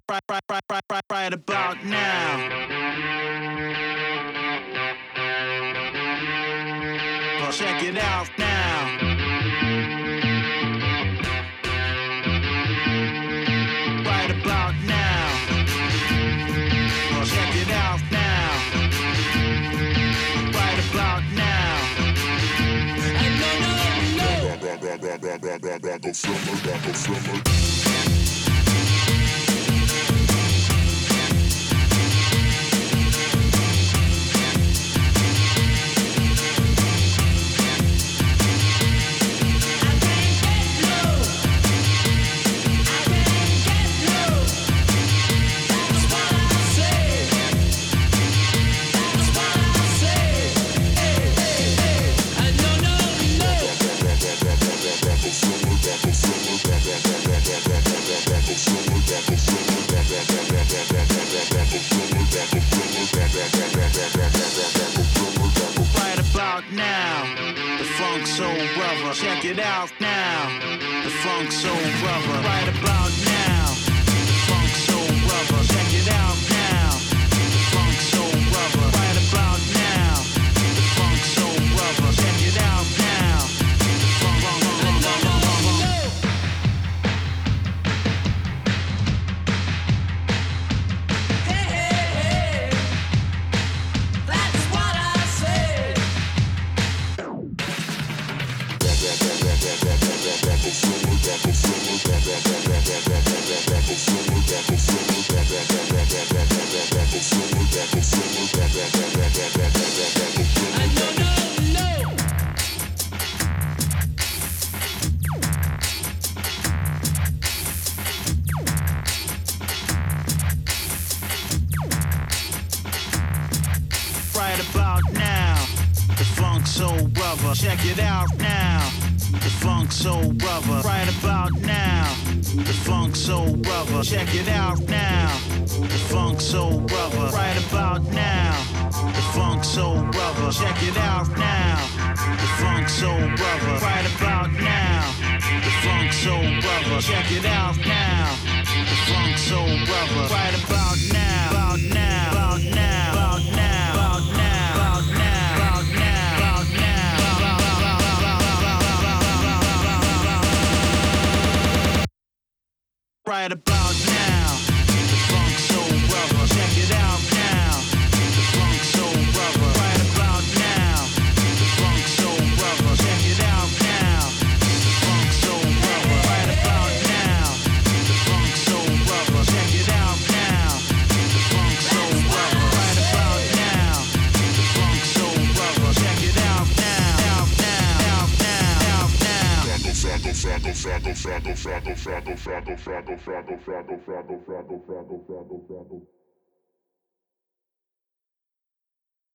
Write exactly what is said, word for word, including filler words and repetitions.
right, right, right, right, right, right about now. Well, check it out now. Right about now. Well, check it out now. Right about now. And no, no, no. Right about now, the Funk Soul Brother. Check it out now, the Funk Soul Brother. Right about now, the Funk Soul Brother. Check it out now, the Funk Soul Brother. Right about now, the Funk Soul Brother. Check it out now, the Funk Soul Brother. Right about now, the Funk Soul Brother. Check it out now, the Funk Soul Brother. Right about now, the Funk Soul Brother. Check it out now, the Funk Soul Brother. Right about now, the Funk Soul Brother. Check it out now, the Funk Soul Brother. Right about now, the Funk Soul Brother. Check it out now, the Funk Soul Brother. Right about now, about now, about now, about now, about now, about now, about now, about now. Right about now, the Funk Soul Brother. Check it out now, the Funk Soul Brother. Right about now, the Funk Soul Brother. Check it out now, the Funk Soul Brother. Right about now, the Funk Soul Brother. Check it out now, the Funk Soul Brother. Right about now, the Funk Soul Brother. Check it out now, out now, out now, out now. Fraggle, fraggle, fraggle, fraggle, fraggle, fraggle, fraggle, fraggle, fraggle, fraggle, fraggle, fraggle, fraggle, fraggle, fraggle, fraggle.